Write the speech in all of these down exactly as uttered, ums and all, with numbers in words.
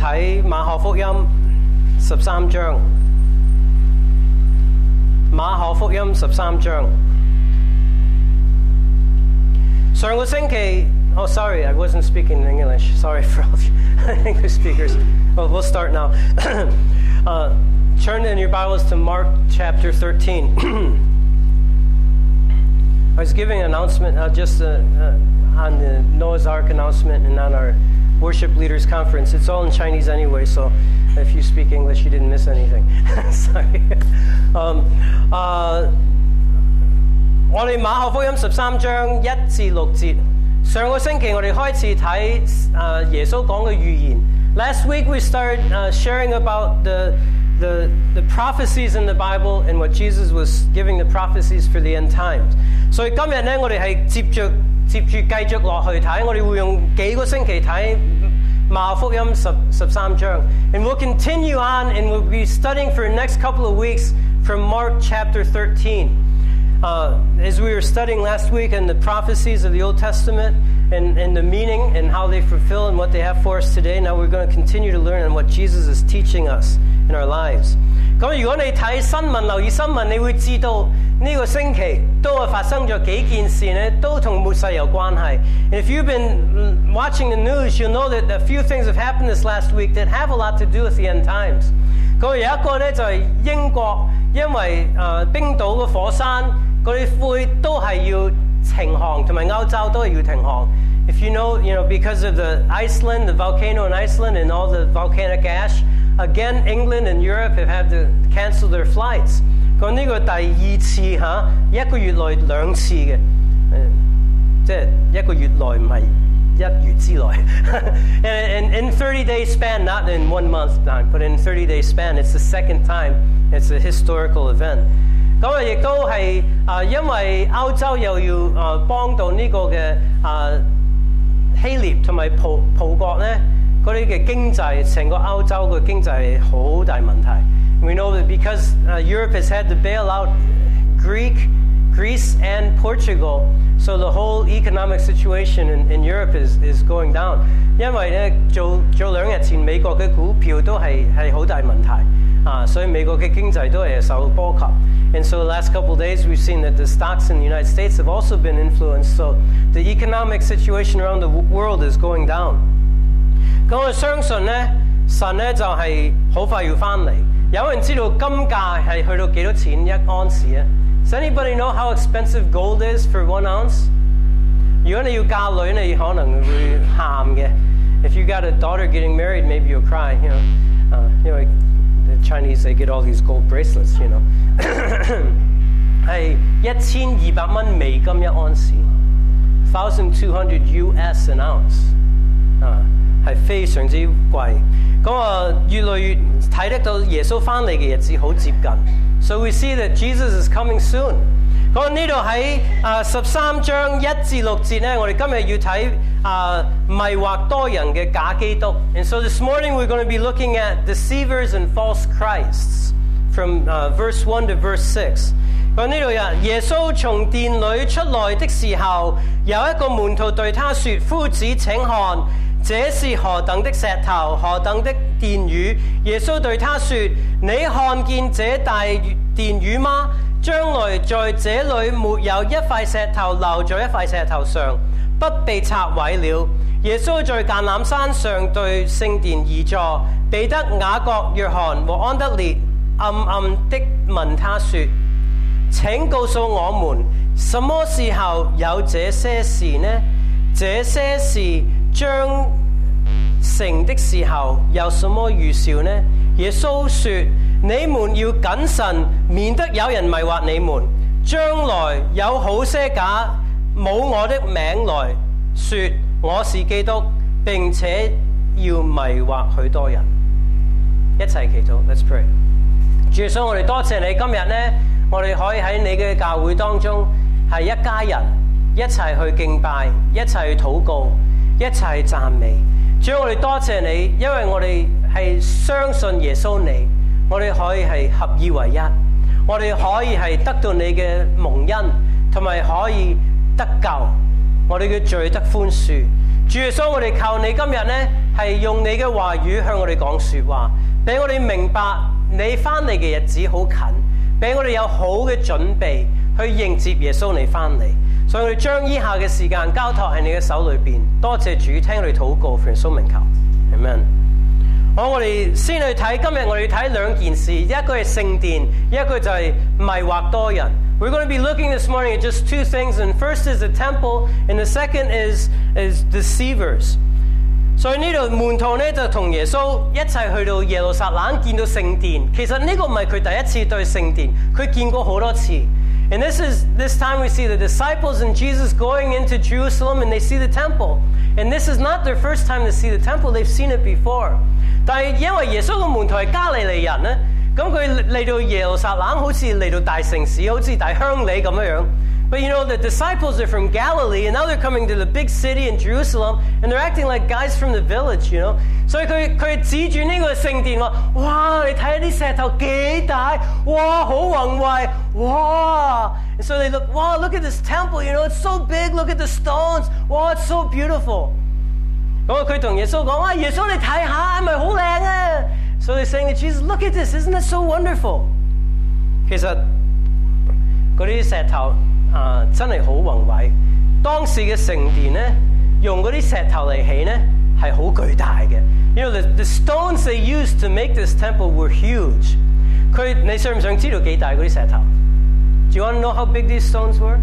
睇馬可福音十三章。馬可福音十三章。上個星期 Oh, sorry, I wasn't speaking in English. Sorry for all the English speakers. Well, we'll start now. uh, turn in your Bibles to Mark chapter thirteen. I was giving an announcement uh, just uh, uh, on the Noah's Ark announcement and on our worship leaders conference. It's all in Chinese anyway, so if you speak English, you didn't miss anything. Sorry. um, uh, 我哋馬可福音十三章一至六節。上個星期我哋開始睇誒耶穌講嘅預言。Last week we started uh, sharing about the the the prophecies in the Bible and what Jesus was giving the prophecies for the end times. 所以今日咧，我哋係接著接住繼續落去睇，我哋會用幾個星期睇馬可福音十十三章。And we'll continue on and we'll be studying for the next couple of weeks from Mark chapter thirteen. Uh, as we were studying last week and the prophecies of the Old Testament and, and the meaning and how they fulfill and what they have for us today, now we're going to continue to learn on what Jesus is teaching us in our lives. 咁如果你睇新聞，留意新聞，你會知道呢個星期都係發生咗幾件事咧，都同末世有關係。And if you've been watching the news, you'll know that a few things have happened this last week that have a lot to do with the end times. 咁有一個咧就係英國，因為誒冰島嘅火山。嗰啲灰都係要停航，同埋歐洲都係要停航。If you know, you know, because of the Iceland, the volcano in Iceland, and all the volcanic ash, again, England and Europe have had to cancel their flights. 咁呢個第二次嚇，一個月內兩次嘅，即係一個月內唔係一月之內。and, and in thirty day span, not in one month time, but in thirty day span, it's the second time. It's a historical event. 咁啊，亦都係啊，因為歐洲又要啊幫到呢個嘅啊希臘同埋葡葡國咧，嗰啲嘅經濟，成個歐洲嘅經濟係好大問題。We know that because uh, Europe has had to bail out Greek, Greece and Portugal, so the whole economic situation in, in Europe is is going down. 因為咧，早早兩日前美國嘅股票都係係好大問題啊，所以美國嘅經濟都係受波及。And so the last couple of days we've seen that the stocks in the United States have also been influenced. So the economic situation around the world is going down. 咁我相信咧，神咧就係好快要翻嚟。有人知道金價係去到幾多錢一盎司啊 ？Does anybody know how expensive gold is for one ounce? 如果你要嫁女，你可能會喊嘅。If you got a daughter getting married, maybe you'll cry. You know, uh, you know, the Chinese they get all these gold bracelets. You know. 係一千二百蚊美金一盎司 ，thousand two hundred U S an ounce， 啊，係非常之貴。咁啊，越來越睇得到耶穌翻嚟嘅日子好接近。So we see that Jesus is coming soon。咁呢度喺啊十三章一至六節咧，我哋今日要睇啊迷惑多人嘅假基督。And so this morning we're going to be looking at deceivers and false Christs. From uh, verse one to verse six. 咁呢度呀，耶穌從殿裏出來的時候，有一個門徒對他說：夫子請看，這是何等的石頭，何等的殿宇。耶穌對他說：你看見這大殿宇嗎？將來在這裏沒有一塊石頭留在一塊石頭上，不被拆毀了。耶穌在橄欖山上對聖殿而坐，彼得、雅各、約翰和安德烈暗暗的問他說：請告訴我們，什麼時候有這些事呢？這些事將成的時候有什麼預兆呢？耶穌說：你們要謹慎，免得有人迷惑你們。將來有好些假冒我的名來說我是基督，並且要迷惑許多人。一齊祈禱 ，Let's pray。主耶穌，我哋多謝你今日咧，我哋可以喺你嘅教會當中係一家人，一齊去敬拜，一齊去禱告，一齊去讚美。主，我哋多謝你，因為我哋係相信耶穌你，我哋可以係合二為一，我哋可以係得到你嘅蒙恩，同埋可以得救，我哋嘅罪得寬恕。 主耶穌，我哋求你今日呢係用你嘅話語向我哋講說話，俾我哋明白你翻嚟嘅日子好近，俾我哋有好嘅準備去迎接耶穌你翻嚟。所以我哋將以下嘅時間交託喺你嘅手裏邊。多謝主，聽我哋禱告，奉耶穌名求 ，Amen。好，我哋先去睇，今日我哋要睇兩件事，一個係聖殿，一個就係迷惑多人。We're going to be looking this morning at just two things, and first is the temple, and the second is is deceivers. 所以呢度門徒咧就同耶穌一齊去到耶路撒冷，見到聖殿。其實呢個唔係佢第一次對聖殿，佢見過好多次。And this is this time we see the disciples and Jesus going into Jerusalem, and they see the temple. And this is not their first time to see the temple; they've seen it before. 但係因為耶穌嘅門徒係加利利人咧，咁佢嚟到耶路撒冷好似嚟到大城市，好似大鄉里咁樣樣。But you know, the disciples are from Galilee, and now they're coming to the big city in Jerusalem, and they're acting like guys from the village, you know. 所以佢佢指住呢個聖殿話：哇，你睇下啲石頭幾大，哇，好宏偉，哇！ And so they look, wow, look at this temple, you know, it's so big, look at the stones, wow, it's so beautiful. 咁佢同耶穌講：哇，耶穌你睇下，係咪好靚啊？ So they're saying to Jesus, look at this, isn't that so wonderful? 其實嗰啲石頭啊、呃，真係好宏偉。當時嘅聖殿咧，用嗰啲石頭嚟起咧，係好巨大嘅。You know, the, the stones they used to make this temple were huge. 佢你想唔想知道幾大嗰啲石頭 ？Do you want to know how big these stones were?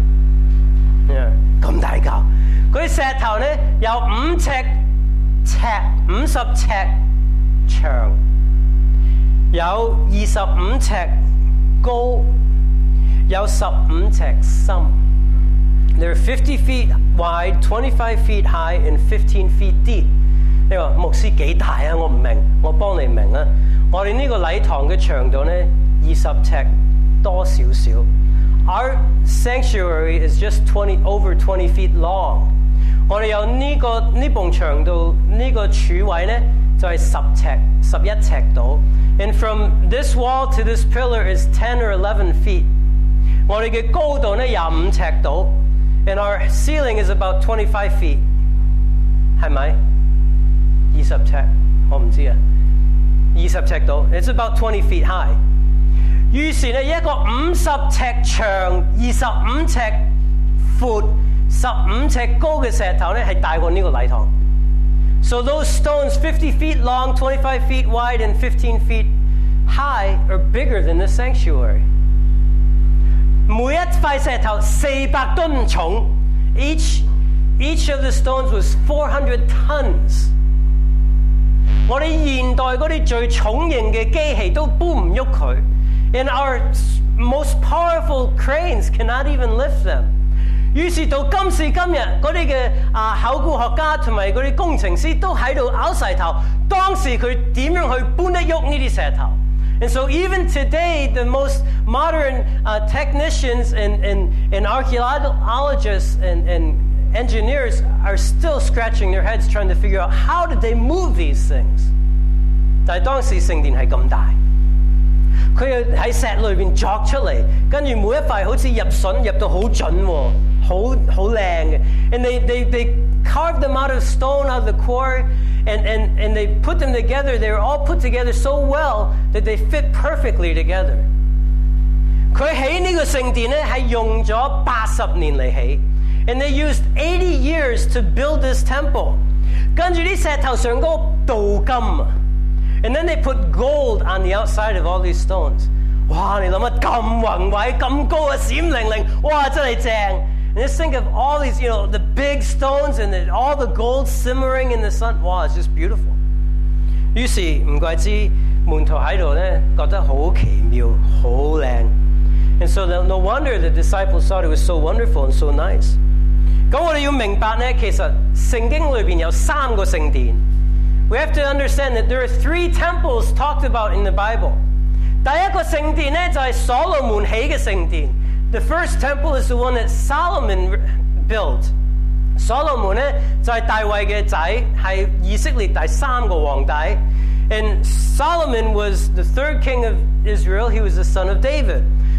Yeah, 咁大嚿。嗰啲石頭咧有五尺尺，五十尺長。有二十五尺高，有十五尺深。They're fifty feet wide, twenty-five feet high, and fifteen feet deep. 你話牧師幾大啊？我唔明，我幫你明啊！我哋呢個禮堂嘅長度咧，二十尺多少少。Our sanctuary is just twenty over twenty feet long. 我哋有呢、這個呢埲長度呢個柱位咧，就係十尺、十一尺到。And from this wall to this pillar is ten or eleven feet. 我哋嘅高度咧廿五尺到 ，and our ceiling is about twenty-five feet. 係咪？二十尺，我唔知啊。二十尺到 ，it's about twenty feet high. 於是咧一個五十尺長、二十五尺闊、十五尺高嘅石頭咧，係大過呢個禮堂。So those stones, fifty feet long, twenty-five feet wide, and fifteen feet high, are bigger than the sanctuary. 每一塊石頭四百噸重 ，each each of the stones was four hundred tons. 我哋現代嗰啲最重型嘅機器都搬唔喐佢 ，and our most powerful cranes cannot even lift them. 於是到今時今日，嗰啲嘅啊考古學家同埋嗰啲工程師都喺度拗石頭。當時佢點樣去搬得喐呢啲石頭 ？And so even today, the most modern uh, technicians and, and, and archaeologists and, and engineers are still scratching their heads trying to figure out how did they move these things. 但係當時聖殿係咁大。佢又喺石裏邊鑿出嚟，跟住每一塊好似入榫入到好準喎，好好靚嘅。And they they they carved them out of stone out of the quarry, and and and they put them together. They were all put together so well that they fit perfectly together. 佢起呢個聖殿咧係用咗八十年嚟起 ，and they used eighty years to build this temple. 跟住啲石頭上嗰個鍍金啊！ And then they put gold on the outside of all these stones. 哇！你諗下咁宏偉、咁高嘅閃靈靈，哇！真係正。And just think of all these, you know, the big stones and the, all the gold simmering in the sun. Wow, it's just beautiful. 於是唔怪之門徒喺度咧，覺得好奇妙、好靚。And so no wonder the disciples thought it was so wonderful and so nice. 咁我哋要明白咧，其實聖經裏邊有三個聖殿。We have to understand that there are three temples talked about in the Bible. 第一個聖殿咧就係所羅門起嘅聖殿。The first temple is the one that Solomon built. 所羅門咧就係大衛嘅仔，係以色列第三個皇帝。And Solomon was the third king of Israel. He was the son of David.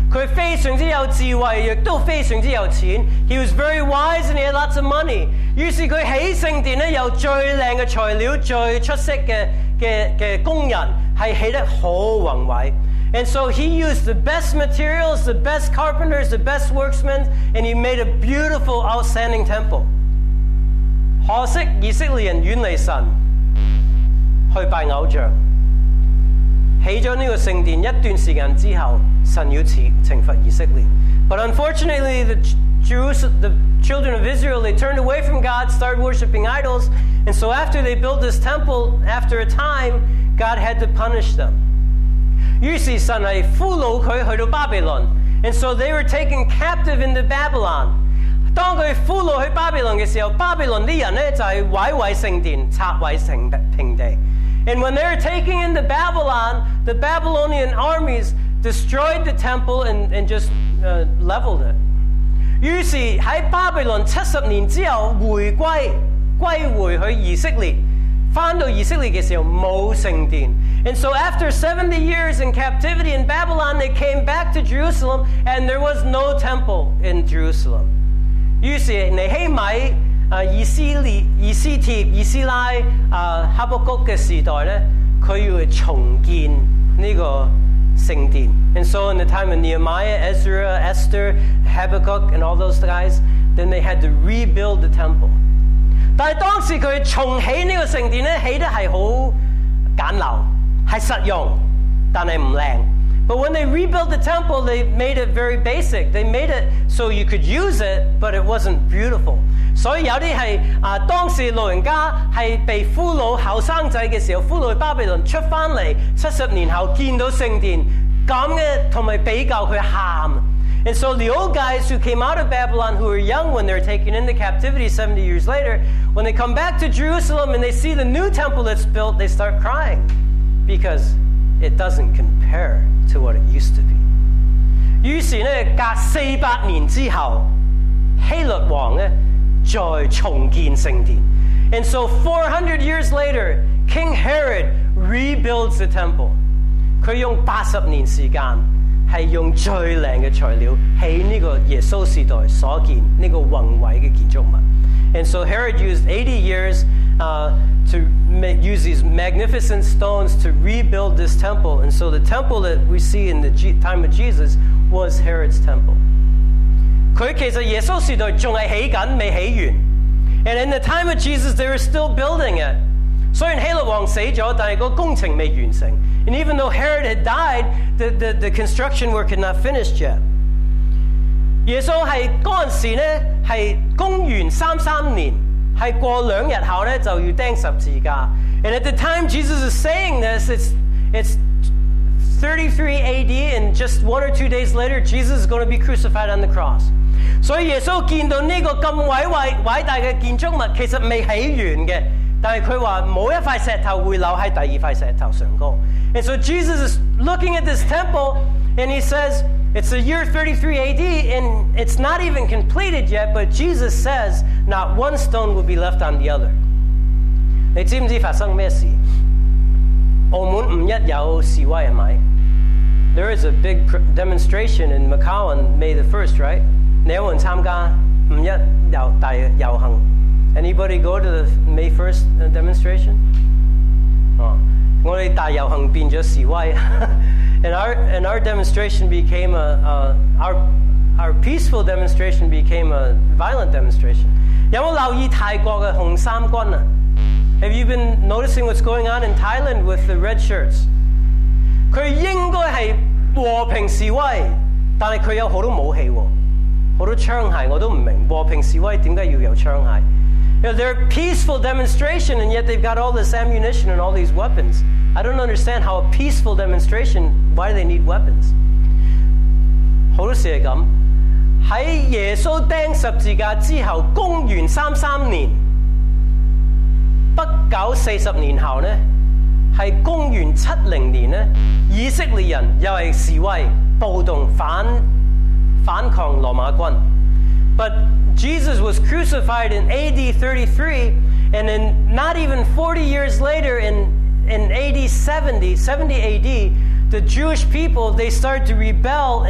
佢非常之有智慧，亦都非常之有錢。He was very wise and he had lots of money. 於是佢起聖殿咧，有最靚嘅材料、最出色嘅嘅嘅工人，係起得好宏偉。And so he used the best materials, the best carpenters, the best workmen, and he made a beautiful, outstanding temple. 可惜以色列人遠離神，去拜偶像。起咗呢個聖殿一段時間之後，神要懲懲罰以色列。But unfortunately, the Jews, the children of Israel, they turned away from God, started worshiping idols, and so after they built this temple, after a time, God had to punish them. 於是神係俘虜佢去到巴比倫 ，and so they were taken captive into Babylon. 當佢俘虜去巴比倫嘅時候，巴比倫啲人咧就係毀壞聖殿、拆毀成平地。And when they were taken into Babylon, the Babylonian armies destroyed the temple and, and just uh, leveled it. 於是喺巴比倫七十年之後回歸歸回去以色列，翻到以色列嘅時候冇聖殿。And so after seventy years in captivity in Babylon, they came back to Jerusalem, and there was no temple in Jerusalem. 於是尼希米、啊以斯列、以斯帖、以斯拉、啊哈巴谷嘅時代咧，佢要去重建呢個聖殿。And so in the time of Nehemiah, Ezra, Esther, Habakkuk, and all those guys, then they had to rebuild the temple. 但係當時佢重起呢個聖殿咧，起得係好簡陋，係實用，但係唔靚。But when they rebuilt the temple, they made it very basic. They made it so you could use it, but it wasn't beautiful. 所以有啲係啊，當時老人家係被俘虜後生仔嘅時候，俘虜去巴比倫出翻嚟，七十年後見到聖殿咁嘅，同埋比較佢喊。And so the old guys who came out of Babylon, who were young when they were taken into captivity seventy years later, when they come back to Jerusalem and they see the new temple that's built, they start crying because it doesn't compare to what it used to be. 於是咧，隔四百年之後，希律王咧再重建聖殿。And so four hundred years later, King Herod rebuilds the temple. 佢用八十年時間，係用最靚嘅材料起呢個耶穌時代所建呢個宏偉嘅建築物。And so Herod used eighty years uh, to make, use these magnificent stones to rebuild this temple. And so the temple that we see in the G- time of Jesus was Herod's temple. 佢其實耶穌時代仲係起緊，未起完。And in the time of Jesus, they were still building it. 雖然希律王死咗，但係個工程未完成。And even though Herod had died, the, the, the construction work had not finished yet. 耶穌係嗰陣時咧，係公元三三年，係過兩日後咧就要釘十字架。And at the time Jesus is saying this, it's it's thirty-three A D, and just one or two days later, Jesus is going to be crucified on the cross. 所以耶穌見到呢個咁偉偉偉大嘅建築物，其實未起完嘅，但係佢話冇一塊石頭會留喺第二塊石頭上高。And so Jesus is looking at this temple, and he says, it's the year thirty-three A D, and it's not even completed yet, but Jesus says, not one stone will be left on the other. 你知唔知發生咩事？澳門五一有示威係咪？ There is a big demonstration in Macau on May the first, right? 你有冇人參加五一遊大遊行？ Anybody go to the May first demonstration? 哦，我哋大遊行變咗示威。And our and our demonstration became a uh, our our peaceful demonstration became a violent demonstration. 有冇留意泰國嘅紅衫軍啊？ Have you been noticing what's going on in Thailand with the red shirts? 佢應該係和平示威，但係佢有好多武器喎，好多槍械，我都唔明和平示威點解要有槍械？ You know, they're a peaceful demonstration, and yet they've got all this ammunition and all these weapons. I don't understand how a peaceful demonstration, why do they need weapons? 好多時係咁。喺耶穌釘十字架之後，公元三三年，不久四十年後呢，係公元七零年呢，以色列人又係示威暴動反反抗羅馬軍。But Jesus was crucified in A D thirty-three, and then not even forty years later, in, in A D seventy, seventy A D, the Jewish people, they started to rebel and,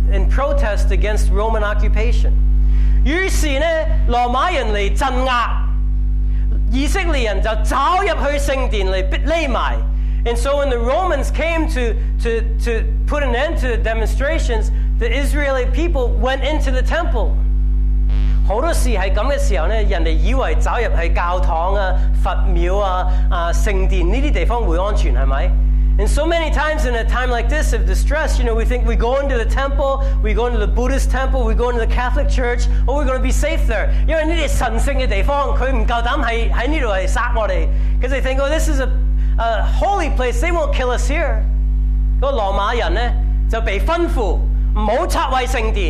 in protest against Roman occupation. 於是呢，羅馬人嚟鎮壓，以色列人就走入去聖殿嚟匿埋。And so when the Romans came to, to, to put an end to the demonstrations, the Israeli people went into the temple. 好多時係咁嘅時候呢，人哋以為走入去教堂啊、佛廟啊、啊聖殿呢啲地方會安全，係咪？ And so many times in a time like this of distress, you know, we think we go into the temple, we go into the Buddhist temple, we go into the Catholic church, oh, we're going to be safe there. 因為呢啲神聖嘅地方，佢唔夠膽喺喺呢度嚟殺我哋。Because they think, oh, this is a, a holy place, they won't kill us here. 嗰個羅馬人呢就被吩咐唔好拆毀聖殿，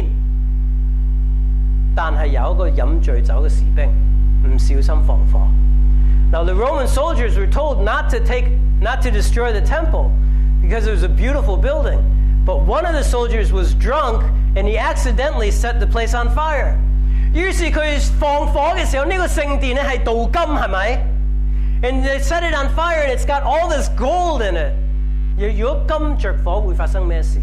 但係有一個飲醉酒嘅士兵唔小心放火。Now the Roman soldiers were told not to take, not to destroy the temple because it was a beautiful building. But one of the soldiers was drunk and he accidentally set the place on fire. 於是佢放火嘅時候，呢個聖殿咧係鍍金，係咪？ And they set it on fire and it's got all this gold in it. 如果金着火會發生咩事？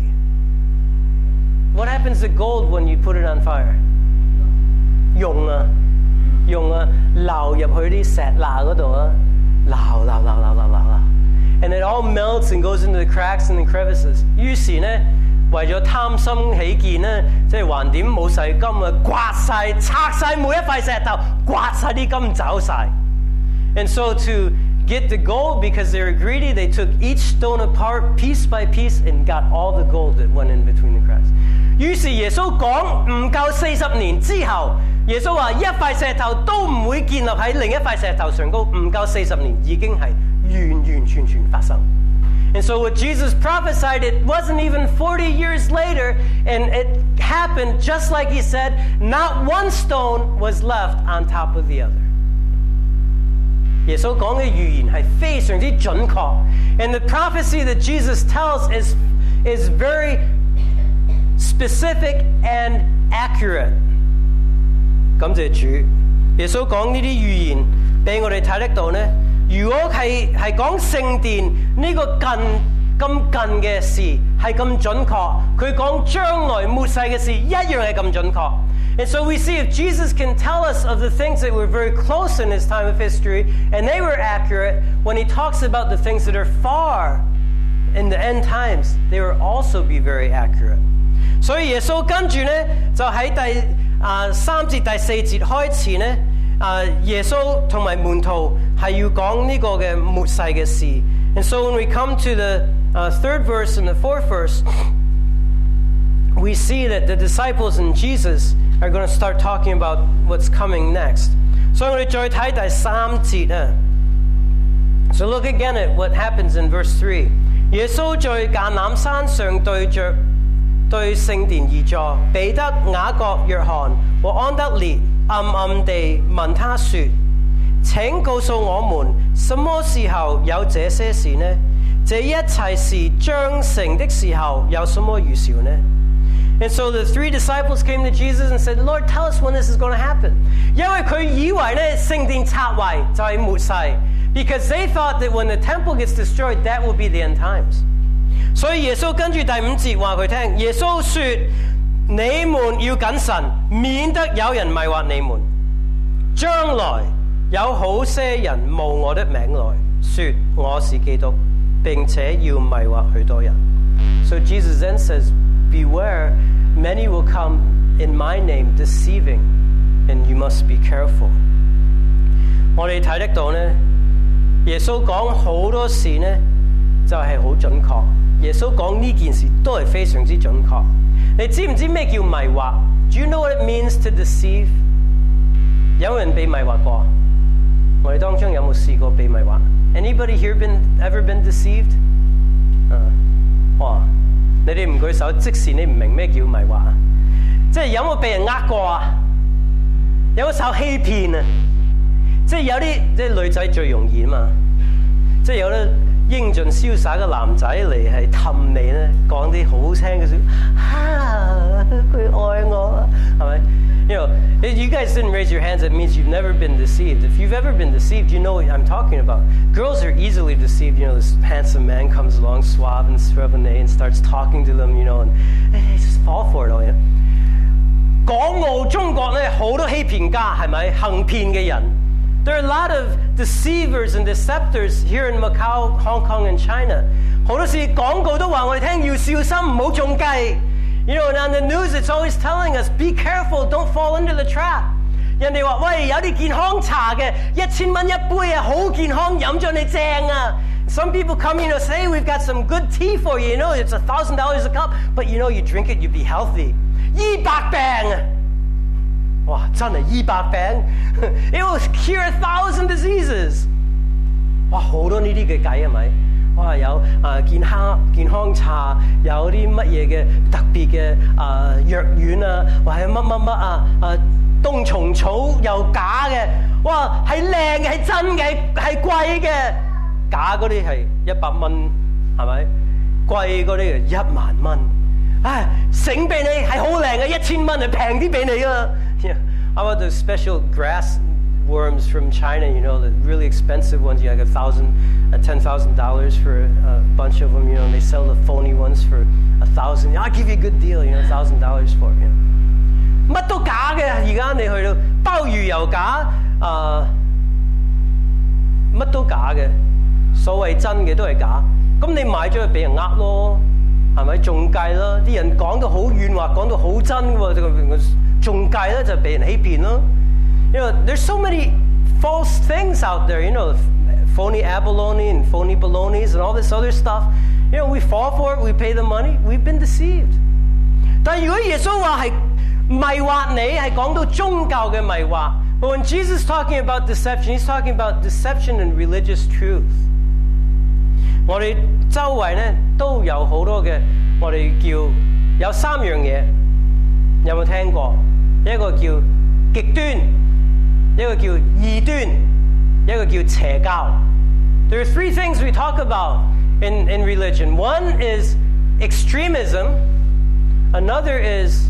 What happens to gold when you put it on fire? 用啊！用啊，流入去啲石罅嗰度啊，流流流流流流流 ，and it all melts and goes into the cracks and the crevices。於是呢，為咗貪心起見呢，即係橫掂冇細金啊，刮晒、拆晒每一塊石頭，刮晒啲金走晒。And so to get the gold, because they were greedy, they took each stone apart piece by piece and got all the gold that went in between the cracks。於是耶穌講唔夠四十年之後。耶穌話：一塊石頭都唔會建立喺另一塊石頭上高，唔夠四十年已經係完完全全發生。And so what Jesus prophesied, it wasn't even forty years later, and it happened just like he said. Not one stone was left on top of the other. 耶穌講嘅預言係非常之準確 ，and the prophecy that Jesus tells is is very specific and accurate. 感謝主，耶穌講呢啲預言俾我哋睇得到呢。如果係係講聖殿呢個近咁近嘅事係咁準確，佢講將來末世嘅事一樣係咁準確。And so we see if Jesus can tell us of the things that were very close in his time of history, and they were accurate, when he talks about the things that are far in the end times, they will also be very accurate. 所以耶穌跟住呢就喺第啊三節第四節開始呢，啊耶穌同埋門徒係要講呢個嘅末世嘅事。And so when we come to the uh, third verse and the fourth verse, we see that the disciples and Jesus are going to start talking about what's coming next. 所以我哋再睇第三節啊。So look again at what happens in verse three. 耶穌在橄欖山上對着對聖殿而坐，彼得、雅各、約翰和安德烈暗暗地問他說：請告訴我們，什麼時候有這些事呢？這一切事將成的時候有什麼預兆呢？ And so the three disciples came to Jesus and said, Lord, tell us when this is going to happen. 因為佢以為咧聖殿拆毀就係末世 because they thought that when the temple gets destroyed, that will be the end times. 所以耶穌跟住第五節話佢聽，耶穌說：你們要謹慎，免得有人迷惑你們。將來有好些人冒我的名來，說我是基督，並且要迷惑許多人。So Jesus then says, beware, many will come in my name deceiving, and you must be careful. 我哋睇得到呢，耶穌講好多事呢，就係好準確。耶穌講呢件事都係非常之準確。你知唔知咩叫迷惑 ？Do you know what it means to deceive？ 有人被迷惑過？我哋當中有冇試過被迷惑 ？Anybody here been ever been deceived？ 啊，哇！你哋唔舉手，即使你唔明咩叫迷惑啊！即係有冇被人呃過啊？有冇受欺騙啊？即係有啲即係女仔最容易啊嘛！即係有啲英俊瀟灑嘅男仔嚟係氹你咧，講啲好聽嘅説，哈，佢愛我，係咪？ You know, if you guys didn't raise your hands, that means you've never been deceived. If you've ever been deceived, you know what I'm talking about. Girls are easily deceived. You know, this handsome man comes along, suave and suave and starts talking to them, you know, and they just fall for it all, you know. 港澳中國咧好多欺騙家係咪行騙嘅人 There are a lot of deceivers and deceptors here in Macau, Hong Kong, and China. 好多時廣告都話我哋聽要小心唔好中計 You know, and on the news it's always telling us, be careful, don't fall into the trap. 人哋話喂有啲健康茶嘅一千蚊一杯啊好健康飲咗你正啊 Some people come in and say we've got some good tea for you, you know, it's a thousand dollars a cup, but you know you drink it, you'd be healthy. 醫百病啊哇真係醫百病 It will cure a thousand diseases 哇好多呢啲嘅計係咪哇有啊健康健康茶有啲乜嘢嘅特別嘅啊藥丸啊或者乜乜乜啊啊冬蟲草又假嘅哇係靚嘅係真嘅係貴嘅假嗰啲係一百蚊係咪貴嗰啲嘅一萬蚊唉醒俾你係好靚嘅一千蚊係平啲俾你啊 Yeah. How about those special grass worms from China, you know, the really expensive ones, you have a thousand, uh, ten thousand dollars for a bunch of them, you know, and they sell the phony ones for a thousand. I'll give you a good deal, you know, a thousand dollars for it, you know. 乜都假嘅，而家你去到鮑魚又假，啊，乜都假嘅，所謂真嘅都係假，咁你買咗去俾人呃咯，係咪中計啦？啲人講到好遠話，講到好真喎，中計咧就俾人欺騙咯。You know, there's so many false things out there, you know, phony abalone and phony balonies and all this other stuff. You know, we fall for it, we pay the money, we've been deceived. 但係如果耶穌話係迷惑你，係講到宗教嘅迷惑。But when Jesus is talking about deception, he's talking about deception and religious truth. 我哋周圍咧都有好多嘅，我哋叫有三樣嘢，有冇聽過？一個叫極端，一個叫異端，一個叫邪教。There are three things we talk about in, in religion. One is extremism, another is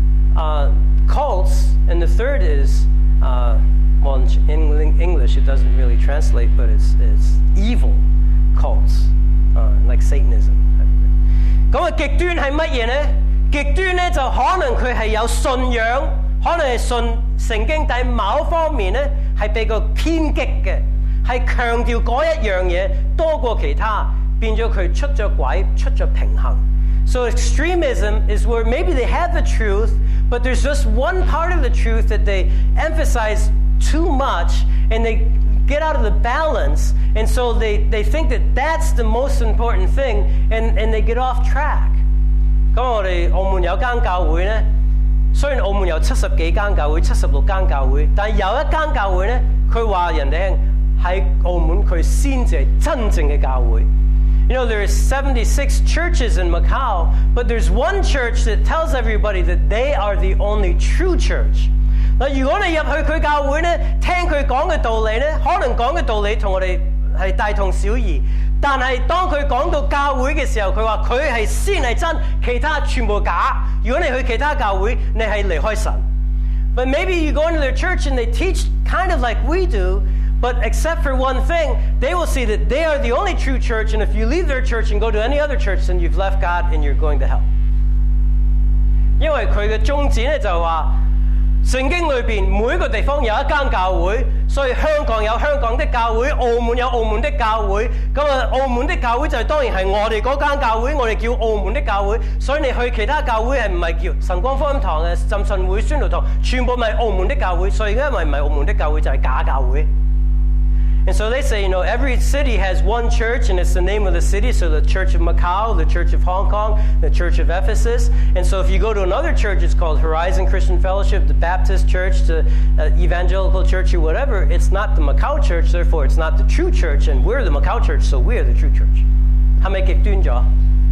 uh, cults, and the third is, uh, well, in English it doesn't really translate, but it's, it's evil cults, uh, like Satanism. 咁啊，極端係乜嘢呢？極端咧就可能佢係有信仰，可能係信聖經，但係某方面咧係比較偏激嘅，係強調嗰一樣嘢多過其他，變咗佢出咗軌，出咗平衡。So extremism is where maybe they have the truth, but there's just one part of the truth that they emphasize too much, and they get out of the balance, and so they, they think that that's the most important thing, and, and they get off track. 咁我哋澳門有間教會咧，雖然澳門有七十幾間教會、七十六間教會，但係有一間教會咧，佢話人哋聽喺澳門佢先至係真正嘅教會。You know, there are seventy-six churches in Macau, but there's one church that tells everybody that they are the only true church. 嗱，如果你入去佢教會咧，聽佢講嘅道理咧，可能講嘅道理同我哋係大同小異。但係當佢講到教會嘅時候，佢話佢係先係真，其他全部假。如果你去其他教會，你係離開神。But maybe you go into their church and they teach kind of like we do, but except for one thing, they will see that they are the only true church, and if you leave their church and go to any other church, then you've left God and you're going to hell. 因為佢嘅宗旨咧就話，聖經裏邊每個地方有一間教會，所以香港有香港的教會，澳門有澳門的教會。咁啊，澳門的教會就當然係我哋嗰間教會，我哋叫澳門的教會。所以你去其他教會係唔係叫晨光福音堂嘅浸信會、宣道堂，全部咪澳門的教會。所以因為唔係澳門的教會就係假教會。And so they say, you know, every city has one church, and it's the name of the city. So the Church of Macau, the Church of Hong Kong, the Church of Ephesus. And so if you go to another church, it's called Horizon Christian Fellowship, the Baptist Church, the uh, Evangelical Church, or whatever. It's not the Macau Church, therefore it's not the true church, and we're the Macau Church, so we're the true church. 係咪極端咗？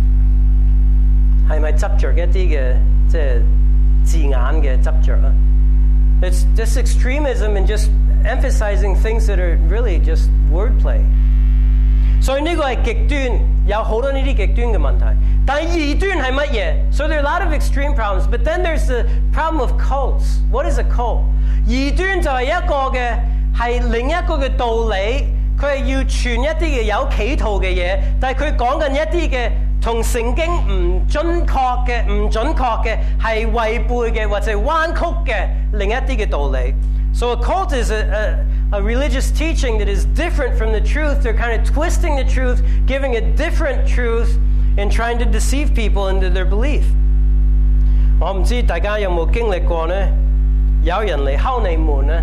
係咪執着一啲嘅即係字眼嘅執着啊？ It's just extremism and just emphasizing things that are really just wordplay. 所以呢個係極端，有好多呢啲極端嘅問題。但係異端係乜嘢？ So there are a lot of extreme problems, but then there's the problem of cults. What is a cult? 異端就係一個嘅係另一個嘅道理，佢係要傳一啲嘅有企圖嘅嘢，但係佢講緊一啲嘅同聖經唔準確嘅、唔準確嘅係違背嘅或者彎曲嘅另一啲嘅道理。So a cult is a, a, a religious teaching that is different from the truth. They're kind of twisting the truth, giving a different truth, and trying to deceive people into their belief. 我唔知大家有冇經歷過呢？有人嚟敲你門呢？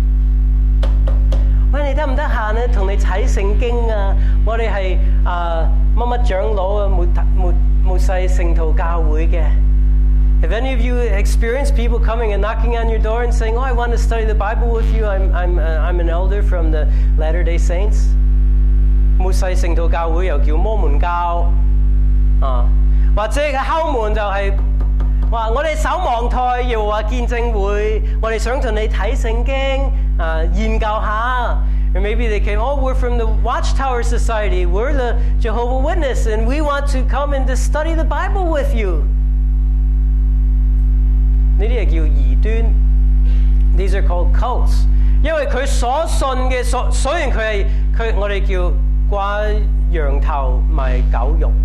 喂，你得唔得閒呢？同你睇聖經啊！我哋係啊乜乜長老啊，末末末世聖徒教會嘅。Have any of you experienced people coming and knocking on your door and saying, "Oh, I want to study the Bible with you. I'm I'm uh, I'm an elder from the Latter-day Saints." 末世聖徒教會又叫摩門教啊，或者敲門就係話我哋守望台，又話見證會，我哋想同你睇聖經啊，研究下。Or maybe they came, "Oh, we're from the Watchtower Society. We're the Jehovah's Witness, and we want to come and to study the Bible with you." 呢啲係叫異端 ，These are called cults。因為佢所信嘅所，雖然佢係佢我哋叫掛羊頭賣狗肉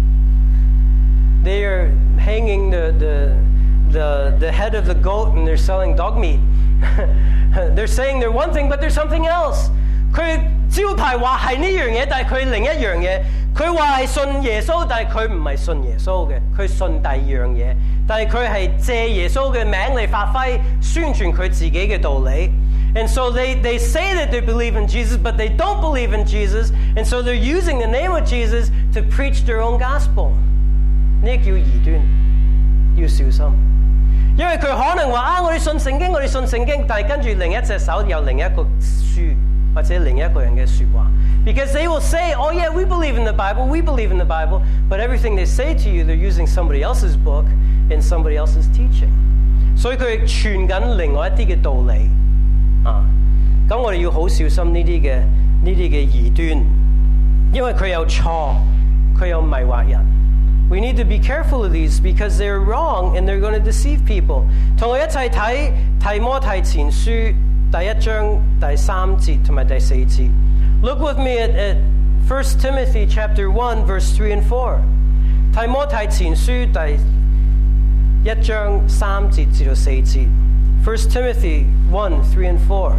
，They are hanging the the the the head of the goat and they're selling dog meat. They're saying they're one thing, but there's something else. 佢招牌話係呢樣嘢，但係佢另一樣嘢。佢話係信耶穌，但係佢唔係信耶穌嘅，佢信第二樣嘢。但係佢係借耶穌嘅名嚟發揮宣傳佢自己嘅道理。And so they, they say that they believe in Jesus, but they don't believe in Jesus. And so they're using the name of Jesus to preach their own gospel. 呢叫異端，要小心。因為佢可能話啊，我哋信聖經，我哋信聖經，但係跟住另一隻手有另一個書或者另一個人嘅說話。Because they will say, "Oh yeah, we believe in the Bible, we believe in the Bible," but everything they say to you, they're using somebody else's book and somebody else's teaching. 所以佢傳緊另外一啲嘅道理啊。咁我哋要好小心呢啲嘅呢啲嘅異端，因為佢有錯，佢有迷惑人。We need to be careful of these because they're wrong and they're going to deceive people. 同我一齊睇提摩太前書第一章第三節同埋第四節。Look with me at, at First Timothy chapter one, verse three and four. 提摩太前書第一章三節至到四節。First Timothy one, three and four.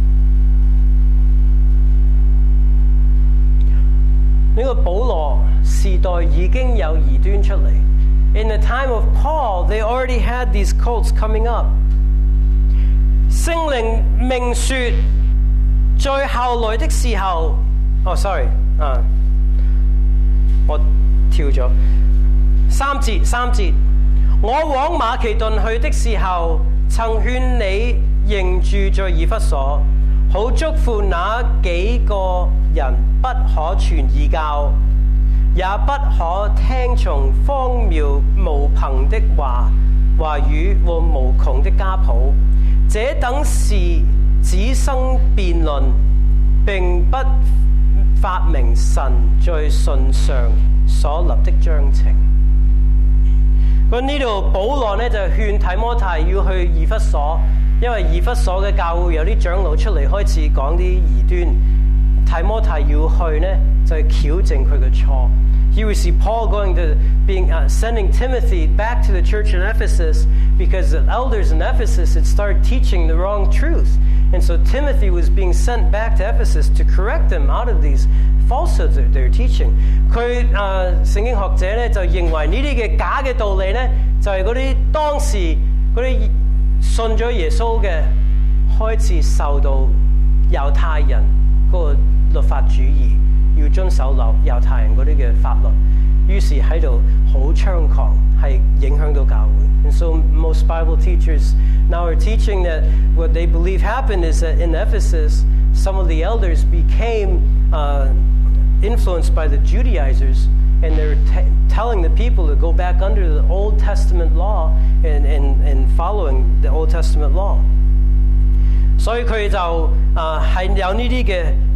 呢個保羅時代已經有異端出嚟。In the time of Paul, they already had these cults coming up. 聖靈明說，在後來的時候，哦 ，sorry 啊，我跳咗三節三節。我往馬其頓去的時候，曾勸你仍住在以弗所，好囑咐那幾個人不可傳異教，也不可聽從荒謬無憑的話話語和無窮的家譜，這等事只生辯論，並不發明神在信上所立的章程。咁呢度保羅呢就勸提摩太要去以弗所，因為以弗所嘅教會有啲長老出嚟開始講啲異端，提摩太要去呢就矯正佢嘅錯。Here we see Paul going to being uh, sending Timothy back to the church in Ephesus because the elders in Ephesus had started teaching the wrong truth. And so Timothy was being sent back to Ephesus to correct them out of these falsehoods that they're teaching. 佢誒聖經學者咧就認為呢啲嘅假嘅道理咧，就係嗰啲當時嗰啲信咗耶穌嘅開始受到猶太人嗰個律法主義。要遵守猶太人嗰啲嘅法律，於是喺度好猖狂，係影響到教會。And so most Bible teachers now are teaching that what they believe happened is that in Ephesus, some of the elders became uh, influenced by the Judaizers, and they're t- telling the people to go back under the Old Testament law and, and, and following the Old Testament law. 所以佢就誒係有呢啲嘅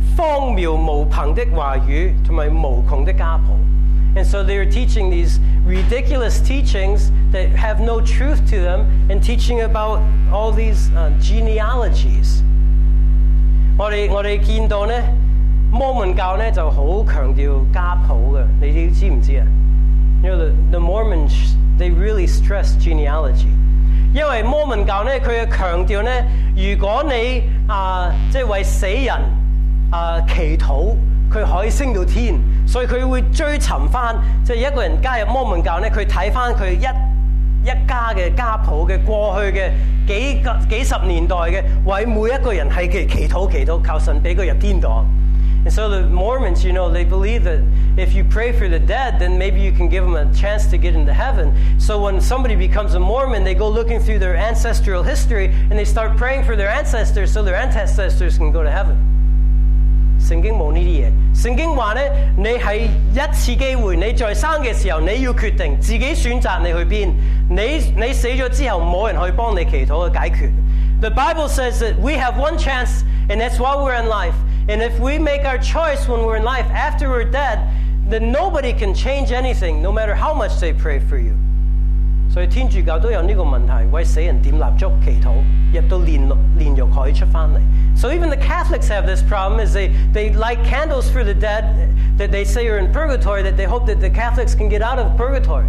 荒謬無憑的話語同埋無窮的家譜。And so they are teaching these ridiculous teachings that have no truth to them and teaching about all these uh, genealogies. 我哋我哋見到咧，摩門教咧就好強調家譜嘅，你哋知唔知啊？ You know, the, the Mormons, they really stress genealogy. 因為摩門教咧，佢嘅強調咧，如果你啊，即係為死人啊祈禱，佢可以升到天，所以佢會追尋翻，即係一個人加入摩門教咧，佢睇翻佢一一家嘅家譜嘅過去嘅幾個幾十年代嘅，為每一個人係祈祈禱祈禱，求神俾佢入天堂。And so the Mormons, you know, they believe that if you pray for the dead, then maybe you can give them a chance to get into heaven. So when somebody becomes a Mormon, they go looking through their ancestral history and they start praying for their ancestors so their ancestors can go to heaven. 聖經冇呢啲嘢。聖經話咧，你係一次機會，你在生嘅時候，你要決定自己選擇你去邊。你你死咗之後，冇人可以幫你祈禱去解決。The Bible says that we have one chance, and that's while we're in life. And if we make our choice when we're in life, after we're dead, then nobody can change anything, no matter how much they pray for you. 所以天主教都有呢個問題，為死人點蠟燭祈禱，入到煉煉獄可以出返嚟。So even the Catholics have this problem, is they, they light candles for the dead that they say are in purgatory, that they hope that the Catholics can get out of purgatory.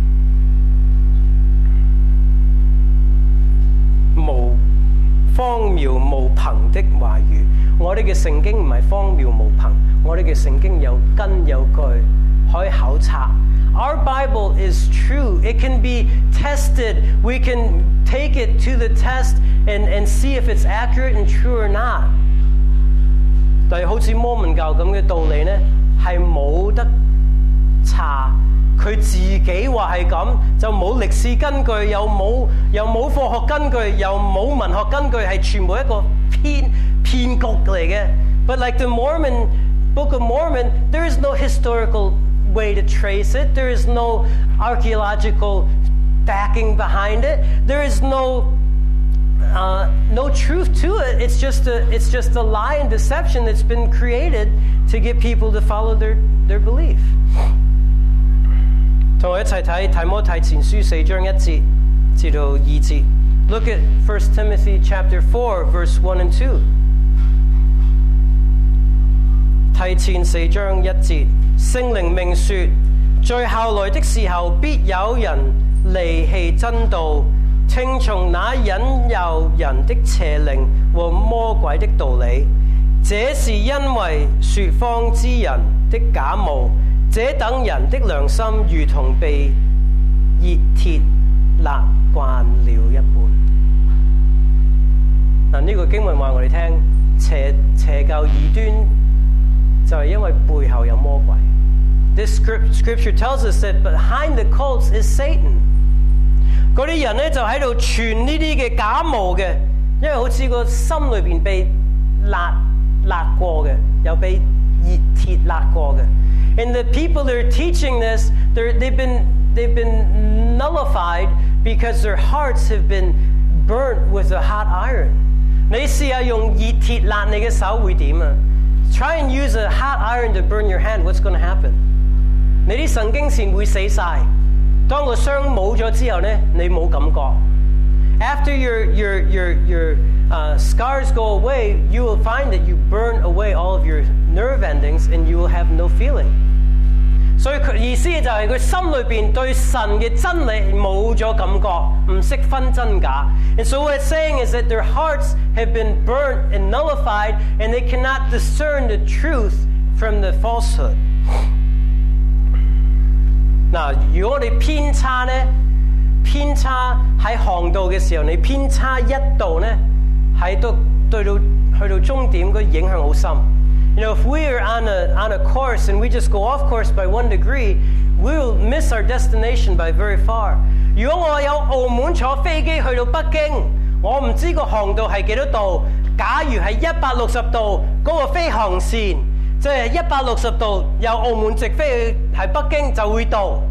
無荒謬無憑的話語。我哋嘅聖經唔係荒謬無憑，我哋嘅聖經有根有據，可以考察。Our Bible is true. It can be tested. We can take it to the test and, and see if it's accurate and true or not. 但係好似摩門教咁嘅道理呢，係冇得查。佢自己話係咁，就冇歷史根據，又冇又冇科學根據，又冇文學根據，係全部一個騙騙局嚟嘅。But like the Mormon Book of Mormon, there is no historical way to trace it. There is no archaeological backing behind it. There is no uh, no truth to it. It's just a it's just a lie and deception that's been created to get people to follow their their belief. 同我一齊睇提摩太前書四章一節至到二節。Look at First Timothy chapter four, verse one and two. 提前四章一節，聖靈明說，在後來的時候，必有人離棄真道，聽從那引誘人的邪靈和魔鬼的道理。這是因為說謊之人的假冒。這等人的良心如同被熱鐵辣慣了一般。嗱，呢個經文話我哋聽，邪邪教異端就係因為背後有魔鬼。This scripture tells us that behind the cults is Satan。嗰啲人咧就喺度傳呢啲嘅假冒嘅，因為好似個心裏邊被辣辣過嘅，又被熱鐵辣過嘅。And the people that are teaching this, they've been they've been nullified because their hearts have been burnt with a hot iron. 你試下用熱鐵辣你嘅手會點啊？ Try and use a hot iron to burn your hand. What's going to happen? 你啲神經線會死晒。當個傷冇咗之後咧，你冇感覺。After your your your your uh, scars go away, you will find that you burn away all of your nerve endings, and you will have no feeling. 所以佢意思就係佢心裏邊對神嘅真理冇咗感覺，唔識分真假。And so what it's saying is that their hearts have been burnt and nullified, and they cannot discern the truth from the falsehood. 嗱，如果我哋偏差咧，偏差喺航道嘅時候，你偏差一度咧，喺到對到去到終點，個影響好深。You know, if we are on a on a course and we just go off course by one degree, we will miss our destination by very far. 如果我有澳門坐飛機去到北京，我唔知個航道係幾多度。假如係一百六十度，嗰個飛航線即係一百六十度，由澳門直飛去喺北京就會到。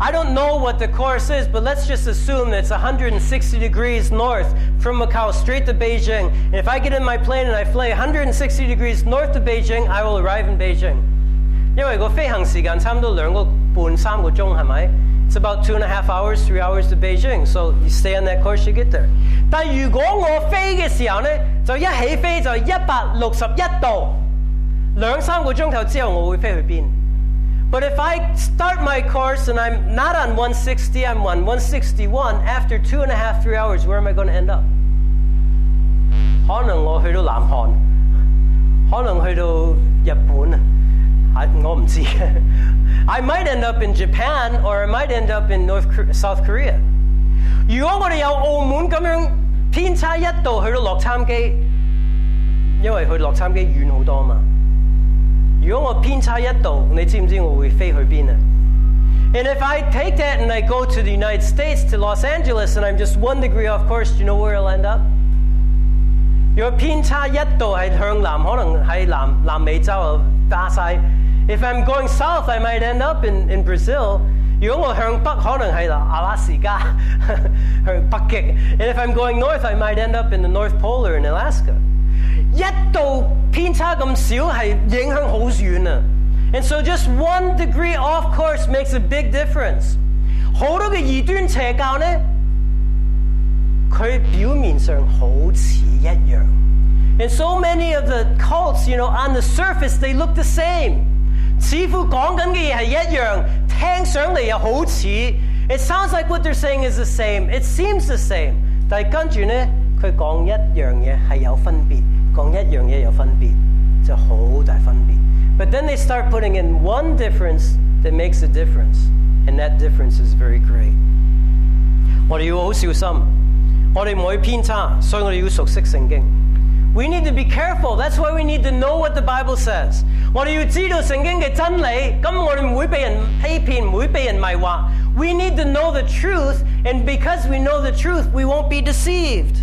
I don't know what the course is, but let's just assume that it's one hundred sixty degrees north from Macau straight to Beijing. And if I get in my plane and I fly one hundred sixty degrees north to Beijing, I will arrive in Beijing. 因為個飛行時間差唔多兩個半三個鐘，係咪？ It's about two and a half hours, three hours to Beijing. So you stay on that course, you get there. 但如果我飛嘅時候呢，就一起飛就一百六十一度，兩三個鐘頭之後我會飛去邊？ But if I start my course and I'm not on one sixty, I'm on one sixty-one, after two and a half, three hours, where am I going to end up? 可能我去到南韓，可能去到日本啊，我唔知。I might end up in Japan, or I might end up in North South Korea. 如果我哋有澳門咁樣偏差一度去到洛杉磯，因為去洛杉磯遠好多嘛。 如果我偏差一度，你知唔知我會飛去邊啊？ And if I take that and I go to the United States, to Los Angeles, and I'm just one degree off course, do you know where I'll end up? 如果偏差一度係向南，可能喺南南美洲啊巴西。If I'm going south, I might end up in in Brazil. 如果我向北，可能係阿拉斯加向北極。And if I'm going north, I might end up in the North Pole or in Alaska. 一度偏差咁少係影響好遠啊 And so just one degree off course makes a big difference. 好多嘅異端邪教呢，佢表面上好似一樣。And so many of the cults, you know, on the surface, they look the same. 似乎講緊嘅嘢係一樣，聽上嚟又好似。It sounds like what they're saying is the same. It seems the same. 但係跟住呢，佢講一樣嘢係有分別。 講一樣嘢有分別，就好大分別。But then they start putting in one difference that makes a difference, and that difference is very great. 我哋要好小心，我哋唔可以偏差，所以我哋要熟悉聖經。We need to be careful. That's why we need to know what the Bible says. 我哋要知道聖經嘅真理，咁我哋唔會被人欺騙，唔會被人迷惑。We need to know the truth, and because we know the truth, we won't be deceived.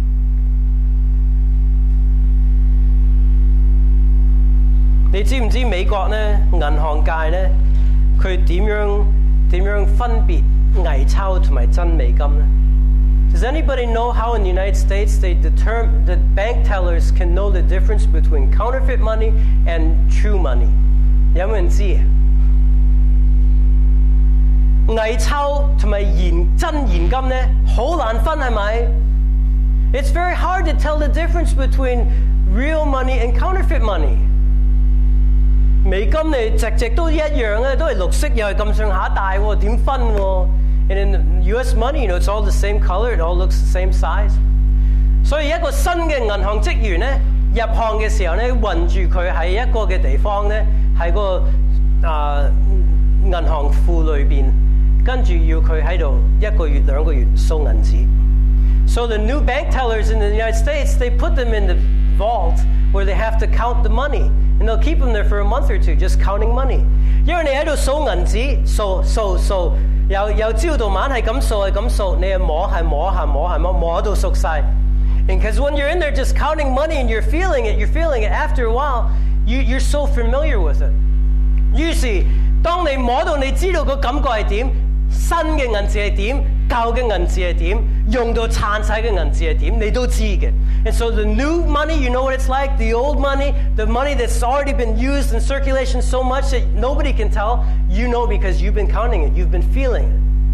你知唔知美國呢銀行界呢佢點樣點樣分別偽鈔同埋真美金呢 Does anybody know how in the United States they determine the bank tellers can know the difference between counterfeit money and true money? 有冇人知啊？偽鈔同埋現真現金呢好難分係咪 It's very hard to tell the difference between real money and counterfeit money. 美金你隻隻都一樣啊，都係綠色，又係咁上下大喎，點分喎 ？And in U S money, you know, it's all the same color, it all looks the same size. 所以一個新嘅銀行職員咧入行嘅時候咧，運住佢喺一個嘅地方咧，喺個啊、呃、銀行庫裏邊，跟住要佢喺度一個月兩個月掃銀紙。So the new bank tellers in the United States, they put them in the vault where they have to count the money. And they'll keep them there for a month or two, just counting money. 因為你喺度數銀紙，數數數，由由朝到晚係咁數係咁數，你係摸係摸係摸係摸摸到熟晒。And because when you're in there just counting money and you're feeling it, you're feeling it. After a while, you you're so familiar with it. 於是當你摸到你知道個感覺係點，新嘅銀紙係點，舊嘅銀紙係點，用到殘晒嘅銀紙係點，你都知嘅。And so the new money, you know what it's like. The old money, the money that's already been used in circulation so much that nobody can tell, you know because you've been counting it, you've been feeling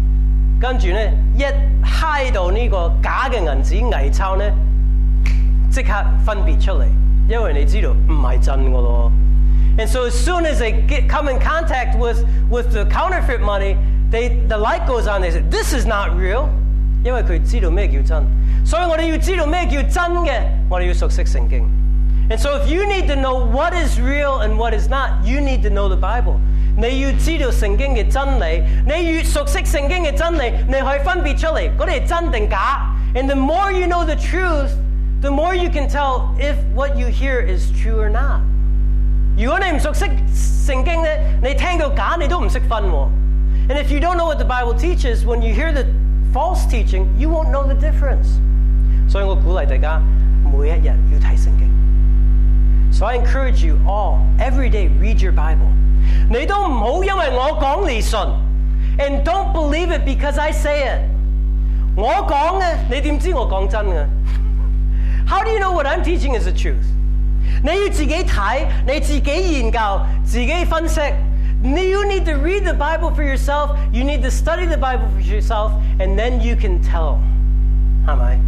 it. 跟住咧，一揩到呢個假嘅銀紙偽鈔咧，即刻分別出嚟，因為你知道唔係真嘅咯。And so as soon as they get, come in contact with with the counterfeit money, they the light goes on. They say, "This is not real." 因為佢知道咩叫真。所以我哋要知道咩叫真嘅，我哋要熟悉聖經。And so if you need to know what is real and what is not, you need to know the Bible. 你要知道聖經嘅真理，你越熟悉聖經嘅真理，你可以分別出嚟，嗰啲係真定假。And the more you know the truth, the more you can tell if what you hear is true or not. 如果你唔熟悉聖經咧，你聽到假你都唔識分喎。And if you don't know what the Bible teaches, when you hear the false teaching, you won't know the difference. 所以我鼓勵大家每一日要睇聖經。So I encourage you all, every day, read your Bible. 你都唔好因為我講你信 And don't believe it because I say it. 我講嘅，你點知我講真嘅？ How do you know what I'm teaching is the truth? 你要自己睇，你自己研究，自己分析。You need to read the Bible for yourself. You need to study the Bible for yourself, and then you can tell. 係咪？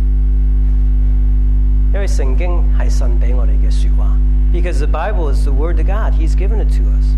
因為聖經係神俾我哋嘅說話。Because the Bible is the Word of God. He's given it to us.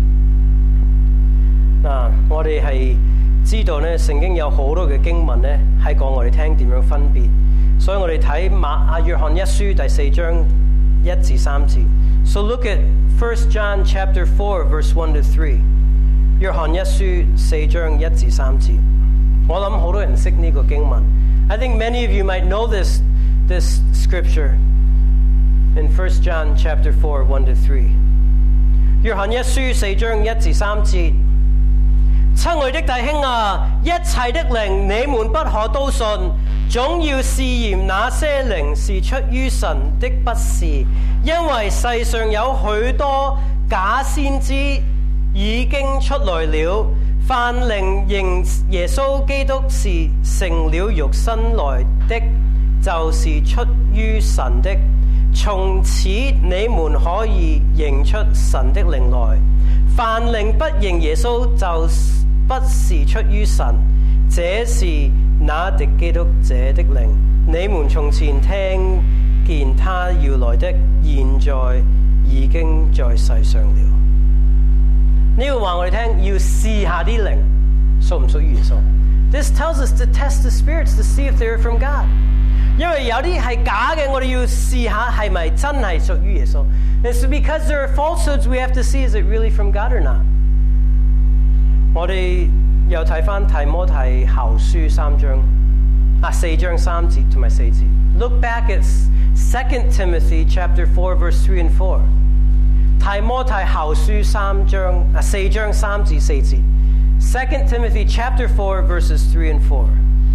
嗱，我哋係知道咧，聖經有好多嘅經文咧，係講我哋聽點樣分別。所以我哋睇馬啊約翰一書第四章一至三節。So look at First John chapter four, verse one to three. 約翰一書四章一至三節。我諗好多人識呢個經文。I think many of you might know this this scripture in First John chapter four, one to three. 約翰一書四章一至三節。親愛的弟兄啊，一切的靈你們不可都信，總要試驗那些靈是出於神的不是，因為世上有許多假先知已經出來了。凡靈認耶穌基督是成了肉身來的，就是出於神的。從此你們可以認出神的靈來。凡靈不認耶穌，就不是出於神，這是那敵基督者的靈。你們從前聽見他要來的，現在已經在世上了。呢個話我哋聽，要試下啲靈屬唔屬於耶穌。This tells us to test the spirits to see if they're from God。因為有啲係假嘅，我哋要試下係咪真係屬於耶穌。And so because there are falsehoods, we have to see is it really from God or not。我哋又睇翻提摩太後書三章啊四章三節同埋四節。Look back at Second Timothy chapter four, verse three and four。提摩太後書三章啊四章三至四節。Second Timothy chapter four, verses three and four。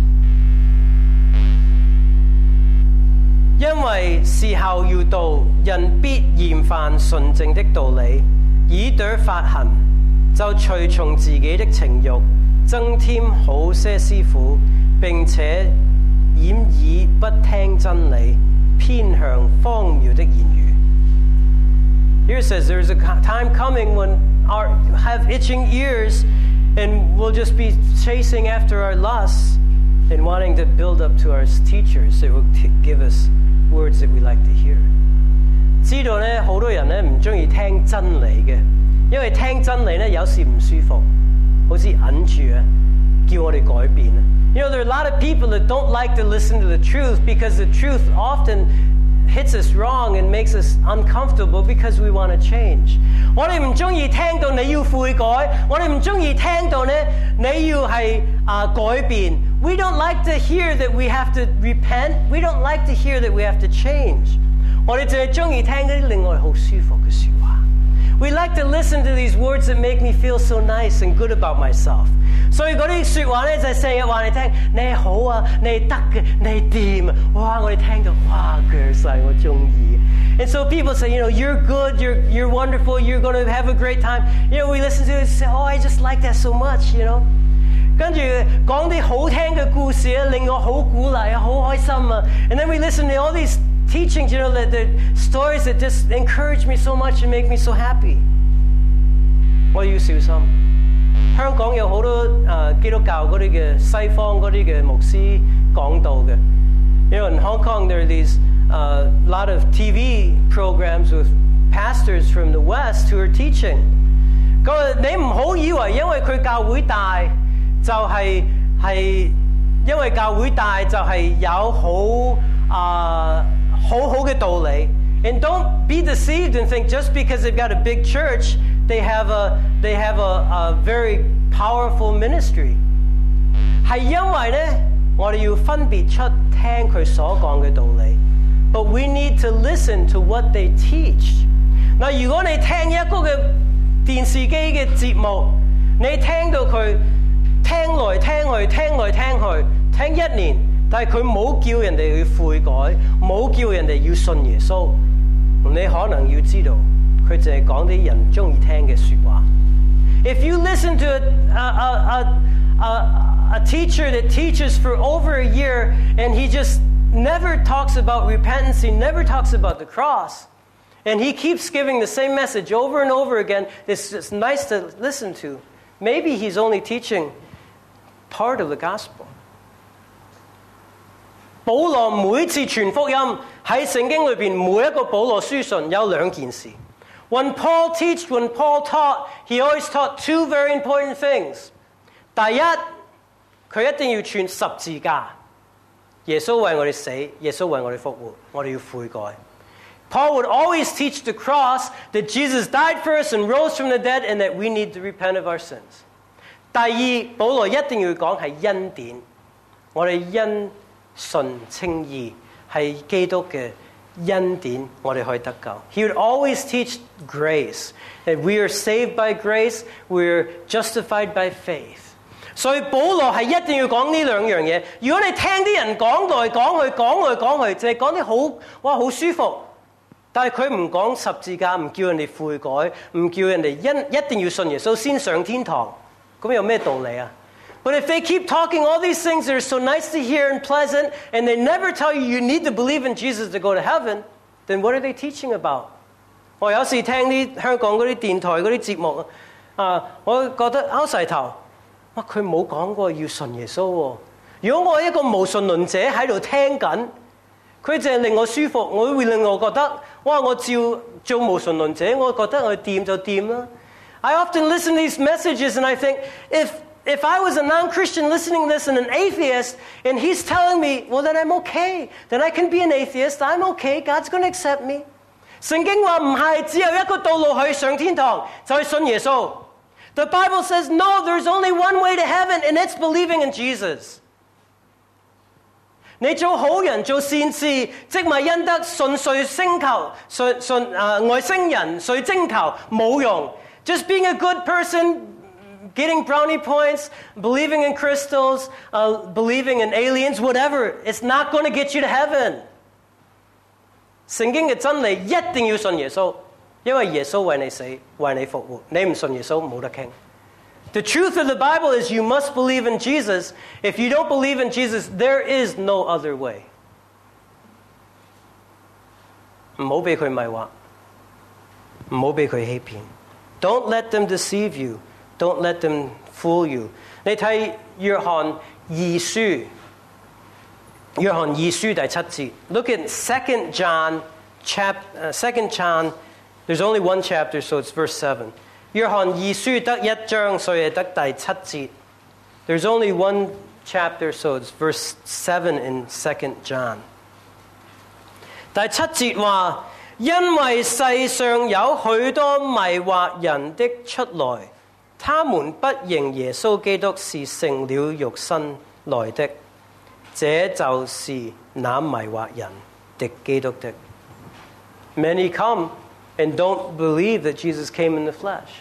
因為時候要到，人必厭煩純正的道理，耳朵發痕，就隨從自己的情慾，增添好些師傅，並且掩耳不聽真理，偏向荒謬的言語。Here it says there's a time coming when our have itching ears and we'll just be chasing after our lusts and wanting to build up to our teachers that will give us words that we like to hear。 知道咧，好多人咧唔中意聽真理嘅，因為聽真理咧有時唔舒服，好似揞住啊，叫我哋改變啊。You know, there are a lot of people that don't like to listen to the truth because the truth often hits us wrong and makes us uncomfortable because we want to change。 我哋唔中意聽到你要悔改，我哋唔中意聽到咧你要係啊、uh, 改變。We don't like to hear that we have to repent. We don't like to hear that we have to change。 我哋淨係中意聽嗰啲令我哋好舒服嘅說話。 We like to listen to these words that make me feel so nice and good about myself。 所以嗰啲說話咧就係成日話你聽，你係好啊，你係得嘅，你係掂啊！哇，我哋聽到哇腳晒，我中意。 And so people say, you know, you're good, you're you're wonderful, you're going to have a great time. You know, we listen to it and say, oh, I just like that so much, you know。 跟住講啲好聽嘅故事啊，令我好鼓勵啊，好開心啊。 And then we listen to all these teachings, you know, the, the stories that just encourage me so much and make me so happy。 我要小心。香港有好多誒、呃、基督教嗰啲嘅西方嗰啲嘅牧師講道嘅。You know, in Hong Kong there are these uh, lot of T V programs with pastors from the West who are teaching。 佢話你唔好以為因為佢教會大就係、是、係因為教會大就係有好啊、uh, 好好嘅道理。 And don't be deceived and think just because they've got a big church they have a they have a, a very powerful ministry。 係因為咧我哋要分別出聽佢所講嘅道理。 But we need to listen to what they teach。 嗱，如果你聽一個嘅電視機嘅節目，你聽到佢聽來聽去聽來聽去聽一年，但係佢冇叫人哋去悔改，冇叫人哋要信耶穌，你可能要知道佢淨係講啲人中意聽嘅說話。 If you listen to a, a, a, a, a teacher that teaches for over a year and he just never talks about repentance, he never talks about the cross, and he keeps giving the same message over and over again, it's just nice to listen to. Maybe he's only teaching part of the gospel. 保羅每次傳福音喺聖經裏邊，每一個保羅書信有兩件事。When Paul teached, when Paul taught, he always taught two very important things. 第一，佢一定要傳十字架，耶穌為我哋死，耶穌為我哋復活，我哋要悔改。Paul would always teach the cross, that Jesus died for us and rose from the dead, and that we need to repent of our sins. 第二，保羅一定要講係恩典，我哋因信稱義係基督嘅恩典，我哋可以得救。He would always teach grace, that we are saved by grace, we are justified by faith. 所以保羅係一定要講呢兩樣嘢。如果你聽啲人講來講去講來講去，就係講啲好哇好舒服，但係佢唔講十字架，唔叫人哋悔改，唔叫人哋因一定要信耶穌先上天堂，咁有咩道理啊？But if they keep talking all these things that are so nice to hear and pleasant, and they never tell you you need to believe in Jesus to go to heaven, then what are they teaching about? 我有時聽啲香港嗰啲電台嗰啲節目啊，我覺得拗晒頭，哇！佢冇講過要信耶穌喎。如果我一個無信論者喺度聽緊，佢淨係令我舒服，我會令我覺得，哇！我照做無信論者，我覺得我掂就掂啦。I often listen to these messages and I think, if If I was a non-Christian listening to this and an atheist, and he's telling me, well, then I'm okay. Then I can be an atheist. I'm okay. God's going to accept me. 聖經話唔係，只有一個道路去上天堂，就係信耶穌。The Bible says, no, there's only one way to heaven, and it's believing in Jesus. 你做好人，做善事，積埋恩德，順遂星球，順順啊外星人，水晶球，冇用。Just being a good person,getting brownie points, believing in crystals, uh, believing in aliens, whatever, it's not going to get you to heaven. 聖經嘅真理一定要信耶穌，因為耶穌為你死，為你復活。你唔信耶穌冇得傾。The truth of the Bible is you must believe in Jesus. If you don't believe in Jesus, there is no other way. 唔好俾佢迷惑，唔好俾佢欺騙。Don't let them deceive you.Don't let them fool you. 你睇約翰二書，約翰二書第七節。Look at Second John, chap, uh, Second John. There's only one chapter, so it's verse seven. 約翰二書得一章，所以係得第七節。There's only one chapter, so it's verse seven in Second John. 第七節話，因為世上有許多迷惑人的出來。他們不認耶穌基督是成了肉身來的，這就是那迷惑人的基督的。Many come and don't believe that Jesus came in the flesh.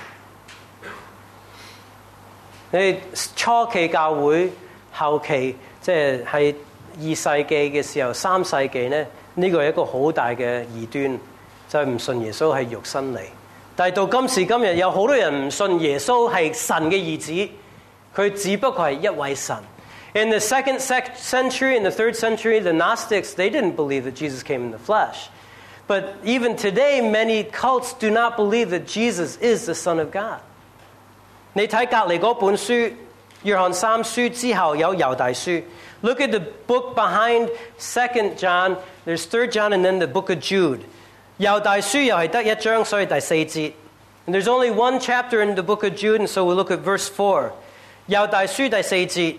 你初期教會，後期即係喺二世紀嘅時候，三世紀呢，呢個係一個好大嘅異端，就係唔信耶穌係肉身嚟。但係到今時今日，有好多人唔信耶穌係神嘅兒子，佢只不過係一位神。In the second century, in the third century, the Gnostics, they didn't believe that Jesus came in the flesh. But even today, many cults do not believe that Jesus is the Son of God. 你睇隔離嗰本書，約翰三書之後有猶大書。Look at the book behind Second John. There's Third John and then the book of Jude. 猶大書又係得一章，所以第四節。And there's only one chapter in the book of Jude, and so we'll look at verse four. 猶大書第四節，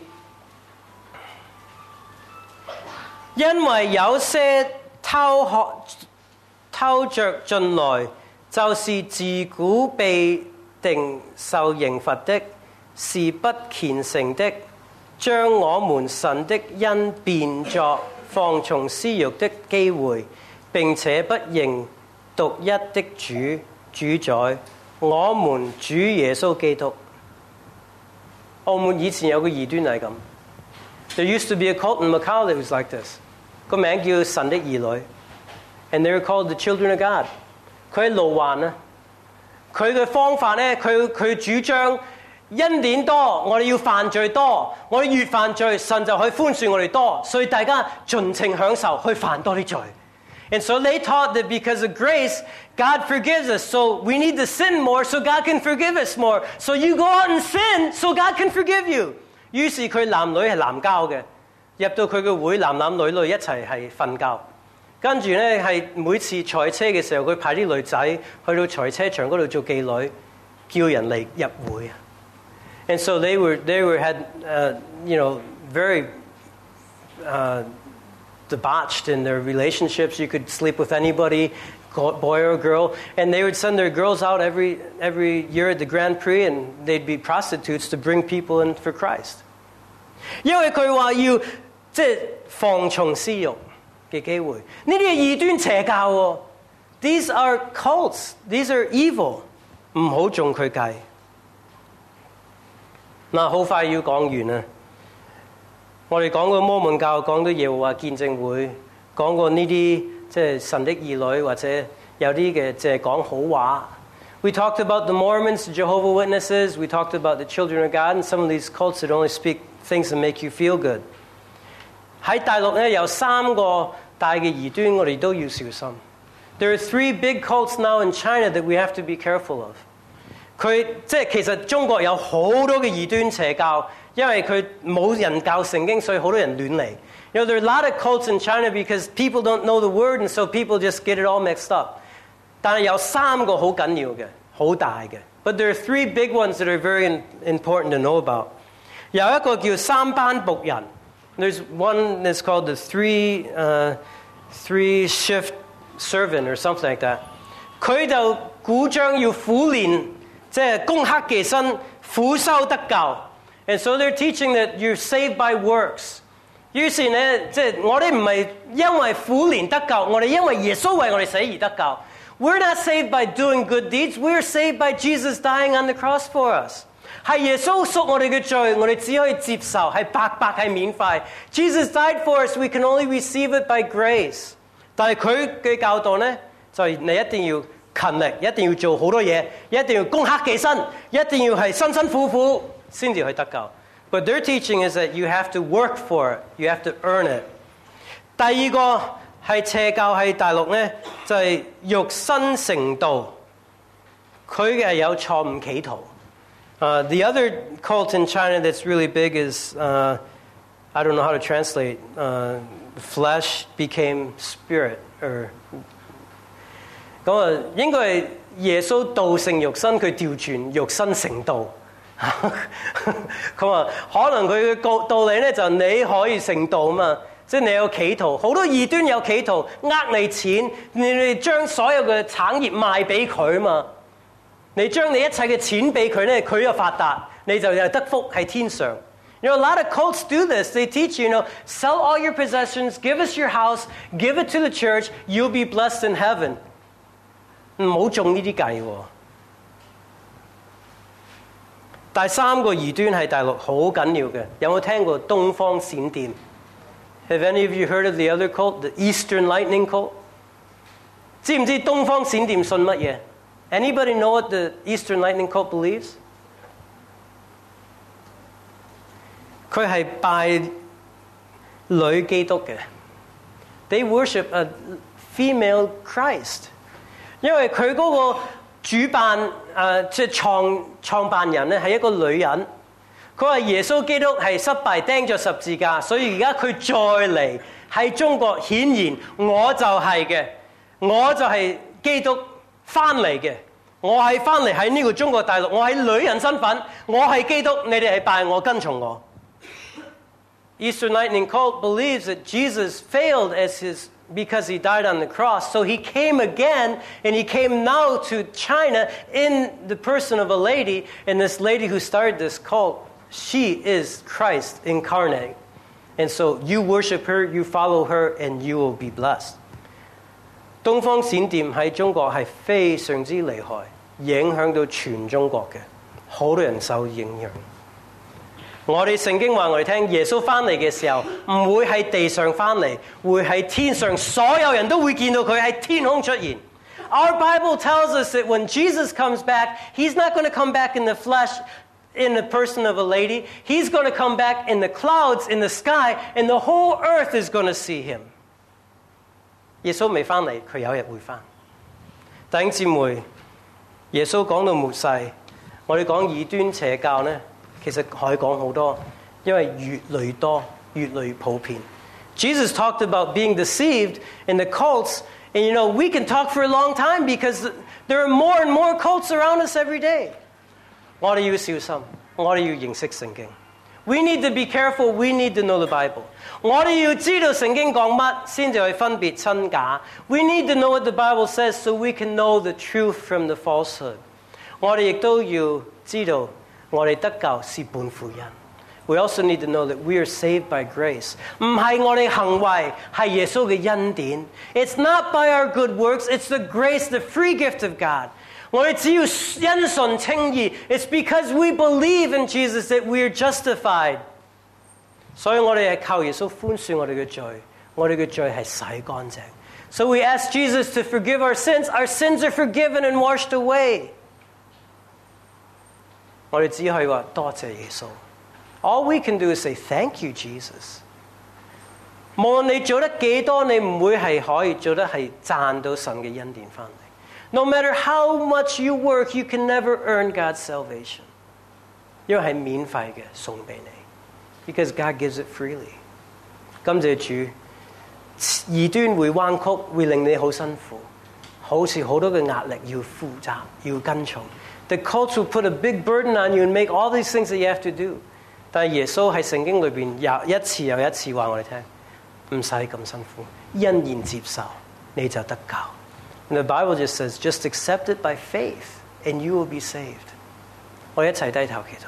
因為有些偷學偷着進來，就是自古被定受刑罰的，是不虔誠的，將我們神的恩變作放縱私欲的機會。並且不認獨一的主主宰，我們主耶穌基督。澳門以前有個異端係咁。There used to be a cult in Macau that was like this. 個名叫神的兒女 ，and they were called the children of God. 佢喺路環啊， 佢嘅方法咧，佢佢主張恩典多，我哋要犯罪多，我哋越犯罪，神就可以寬恕我哋多，所以大家盡情享受去犯多啲罪。And so they taught that because of grace, God forgives us. So we need to sin more so God can forgive us more. So you go out and sin so God can forgive you. 於是佢男女係男交嘅，入到佢嘅會，男男女女一齊係瞓覺。跟住咧係每次賽車嘅時候，佢派啲女仔去到賽車場嗰度做妓女，叫人嚟入會。And so they were they were had uh, you know very uh, debauched in their relationships. You could sleep with anybody, boy or girl, and they would send their girls out every every year at the Grand Prix, and they'd be prostitutes to bring people in for Christ. 因為佢話要即係放縱私慾嘅機會，呢啲係異端邪教喎。These are cults. These are evil. 唔好中佢計。嗱，好快要講完啦。我哋講過摩門教，講到耶和華見證會，講過呢啲即係神的兒女，或者有啲嘅即係講好話。We talked about the Mormons, the Jehovah's Witnesses. We talked about the Children of God, and some of these cults that only speak things that make you feel good. 喺大陸咧有三個大嘅異端，我哋都要小心。There are three big cults now in China that we have to be careful of. 佢即係其實中國有好多嘅異端邪教，因為佢冇人教聖經，所以好多人亂嚟。You know, there are a lot of cults in China because people don't know the word, and so people just get it all mixed up. 但係有三個好緊要嘅，好大嘅。But there are three big ones that are very important to know about. 有一個叫三班僕人。There's one that's called the three uh, three shift servant or something like that. 佢就鼓張要苦練。即係攻克己身，苦修得救。And so they're teaching that you're saved by works. 於是咧，即係我哋唔係因為苦練得救，我哋因為耶穌為我哋死而得救。We're not saved by doing good deeds. We're saved by Jesus dying on the cross for us. 係耶穌贖我哋嘅罪，我哋只可以接受，係白白係免費。Jesus died for us. We can only receive it by grace. 但係佢嘅教導咧，就係你一定要勤力，一定要做好多嘢，一定要攻克己身，一定要係辛辛苦苦先至去得救。But their teaching is that you have to work for it, you have to earn it. 第二個係邪教喺大陸咧，就係、是、肉身成道，佢嘅有錯誤企圖。Uh, the other cult in China that's really big is, uh, I don't know how to translate, uh, flesh became spirit, or 咁啊，應該係耶穌道成肉身，佢調轉肉身成道。佢話可能佢嘅道理咧就你可以成道嘛，即係你有企圖，好多異端有企圖，呃你錢，你哋將所有嘅產業賣俾佢嘛，你將你一切嘅錢俾佢咧，佢就發達，你就有得福喺天上。You know, a lot of cults do this. They teach you, you know, sell all your possessions, give us your house, give it to the church, you'll be blessed in heaven. 唔好中呢啲計喎。第三個異端係大陸好緊要嘅，有冇聽過東方閃電 ？Have any of you heard of the other cult, the Eastern Lightning cult? 知唔知東方閃電信乜嘢 ？Anybody know what the Eastern Lightning cult believes? 佢係拜女基督嘅。They worship a female Christ. 因為佢嗰個主辦誒即係創創辦人咧係一個女人，佢話耶穌基督係失敗釘咗十字架，所以而家佢再嚟喺中國顯現，我就係嘅，我就係基督翻嚟嘅，我係翻嚟喺呢個中國大陸，我係女人身份，我係基督，你哋係拜我跟從我。Eastern Lightning cult believes that Jesus failed as his because he died on the cross. So he came again, and he came now to China in the person of a lady, and this lady who started this cult, she is Christ incarnate. And so you worship her, you follow her, and you will be blessed. 東方閃電喺中國係非常之厲害，影響到全中國嘅，好多人受影響。我哋聖經話我哋聽，耶穌翻嚟嘅時候唔會喺地上翻嚟，會喺天上，所有人都會見到佢喺天空出現。 Our Bible tells us that when Jesus comes back, he's not going to come back in the flesh, in the person of a lady. He's going to come back in the clouds, in the sky, and the whole earth is going to see him. 耶穌未返嚟，佢有日會返。弟兄姊妹，耶穌講到末世，我哋講異端邪教呢，其實可以講好多，因為越嚟越多，越嚟越普遍。Jesus talked about being deceived in the cults, and you know, we can talk for a long time because there are more and more cults around us every day. 我哋要小心，我哋要認識聖經。We need to be careful, we need to know the Bible. 我哋要知道聖經講乜，先至去分別真假。We need to know what the Bible says so we can know the truth from the falsehood. 我哋亦都要知道，我哋得救是本乎恩。We also need to know that we are saved by grace. 唔係我哋行為，係耶穌嘅恩典。It's not by our good works, it's the grace, the free gift of God. 我哋只要因信稱義。It's because we believe in Jesus that we are justified. 所以我哋係靠耶穌寬恕我哋嘅罪，我哋嘅罪係洗乾淨。So we ask Jesus to forgive our sins. Our sins are forgiven and washed away. 我哋只可以話多謝耶穌。All we can do is say, thank you, Jesus. 無論你做得幾多，你唔會係可以做得係賺到神嘅恩典返嚟。No matter how much you work, you can never earn God's salvation. 因為係免費嘅送俾你。Because God gives it freely. 感謝主，異端會彎曲，會令你好辛苦，好似好多嘅壓力要負責，要跟從。The cults will put a big burden on you and make all these things that you have to do. 但係耶穌喺聖經裏邊又一次又一次話我哋聽，唔使咁辛苦，欣然接受，你就得救。And the Bible just says, just accept it by faith, and you will be saved. 我哋一齊低頭祈禱。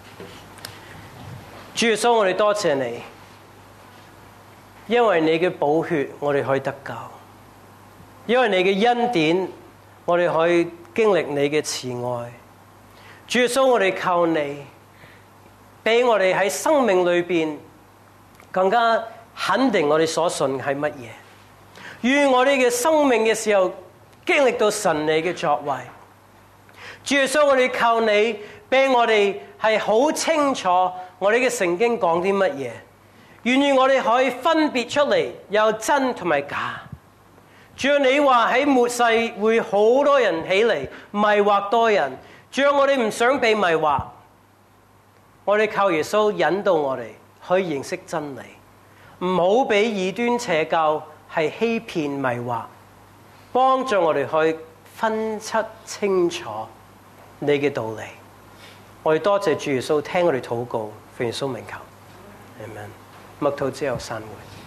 主耶穌，我哋多謝你，因為你嘅寶血，我哋可以得救；因為你嘅恩典，我哋可以經歷你嘅慈愛。主耶穌，我哋靠你。俾我哋喺生命裏邊更加肯定我哋所信係乜嘢，願我哋嘅生命嘅時候經歷到神你嘅作為。主耶穌，我哋靠你，俾我哋係好清楚我哋嘅聖經講啲乜嘢，願意我哋可以分別出嚟有真同埋假。主啊，你話喺末世會好多人起嚟迷惑多人，主啊，我哋唔想被迷惑。我哋靠耶穌引導我哋去認識真理，唔好俾異端邪教係欺騙迷惑，幫助我哋去分析清楚你嘅道理。我哋多謝主耶穌聽我哋禱告，奉耶穌名求，阿們。默禱之後散會。